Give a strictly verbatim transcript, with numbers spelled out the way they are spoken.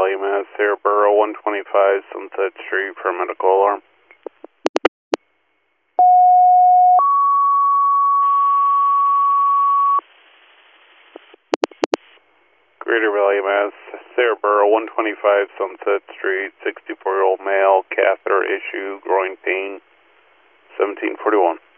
Valley, Mass. Saraboro, one twenty-five Sunset Street for medical alarm. Greater Valley, Mass. Saraboro, one twenty-five Sunset Street, sixty-four-year-old male, catheter issue, groin pain, seventeen forty-one.